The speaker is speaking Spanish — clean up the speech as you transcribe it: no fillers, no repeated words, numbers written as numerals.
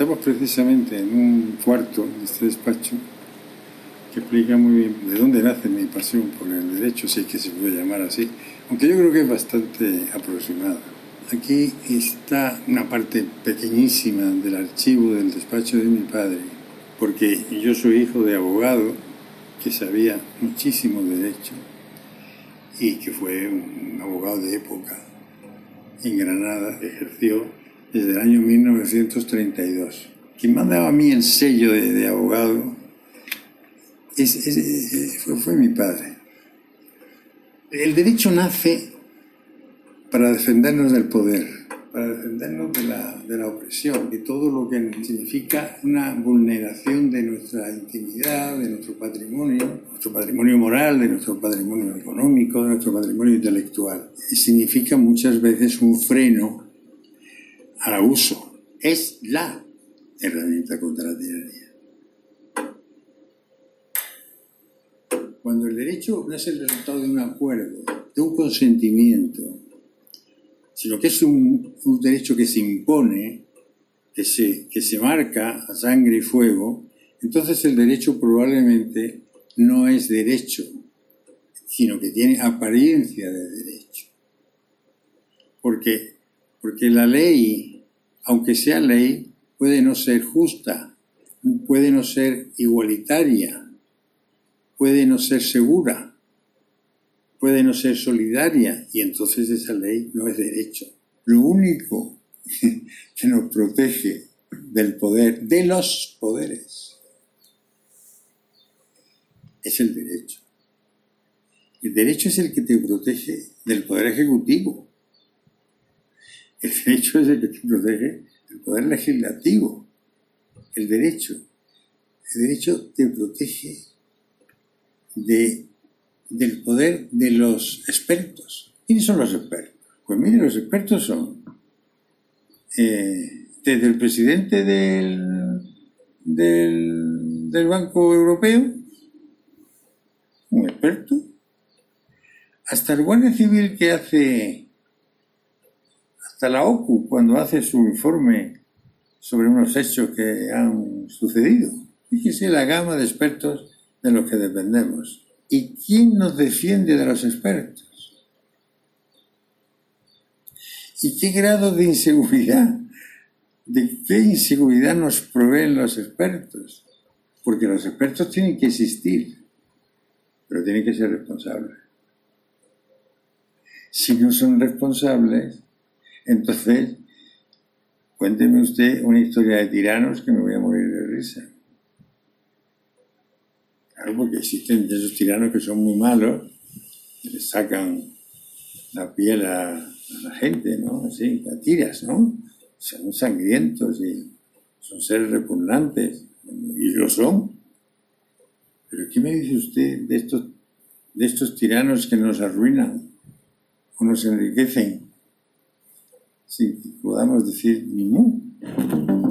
Estamos precisamente en un cuarto de este despacho que explica muy bien de dónde nace mi pasión por el derecho, si es que se puede llamar así, aunque yo creo que es bastante aproximada. Aquí está una parte pequeñísima del archivo del despacho de mi padre, porque yo soy hijo de abogado que sabía muchísimo derecho y que fue un abogado de época en Granada, ejerció desde el año 1932. Quien me ha dado a mí el sello de abogado fue mi padre. El derecho nace para defendernos del poder, para defendernos de la opresión, de todo lo que significa una vulneración de nuestra intimidad, de nuestro patrimonio moral, de nuestro patrimonio económico, de nuestro patrimonio intelectual. Y significa muchas veces un freno al abuso. Es la herramienta contra la tiranía. Cuando el derecho no es el resultado de un acuerdo, de un consentimiento, sino que es un derecho que se impone, que se marca a sangre y fuego, entonces el derecho probablemente no es derecho, sino que tiene apariencia de derecho. Porque la ley, aunque sea ley, puede no ser justa, puede no ser igualitaria, puede no ser segura, puede no ser solidaria, y entonces esa ley no es derecho. Lo único que nos protege del poder, de los poderes, es el derecho. El derecho es el que te protege del poder ejecutivo. El derecho es el que te protege del poder legislativo. El derecho te protege del poder de los expertos. ¿Quiénes son los expertos? Pues mire, los expertos son desde el presidente del Banco Europeo, un experto, hasta el guardia civil que hace, hasta la OCU cuando hace su informe sobre unos hechos que han sucedido. Fíjese la gama de expertos de los que dependemos. ¿Y quién nos defiende de los expertos? ¿Y qué grado de inseguridad, de qué inseguridad nos proveen los expertos? Porque los expertos tienen que existir, pero tienen que ser responsables. Si no son responsables, entonces cuénteme usted una historia de tiranos que me voy a morir de risa. Claro, porque existen esos tiranos que son muy malos, que les sacan la piel a la gente, ¿no? Así, a tiras, ¿no? Son sangrientos y son seres repugnantes, y lo son. Pero ¿qué me dice usted de estos tiranos que nos arruinan o nos enriquecen sin que podamos decir ni mu?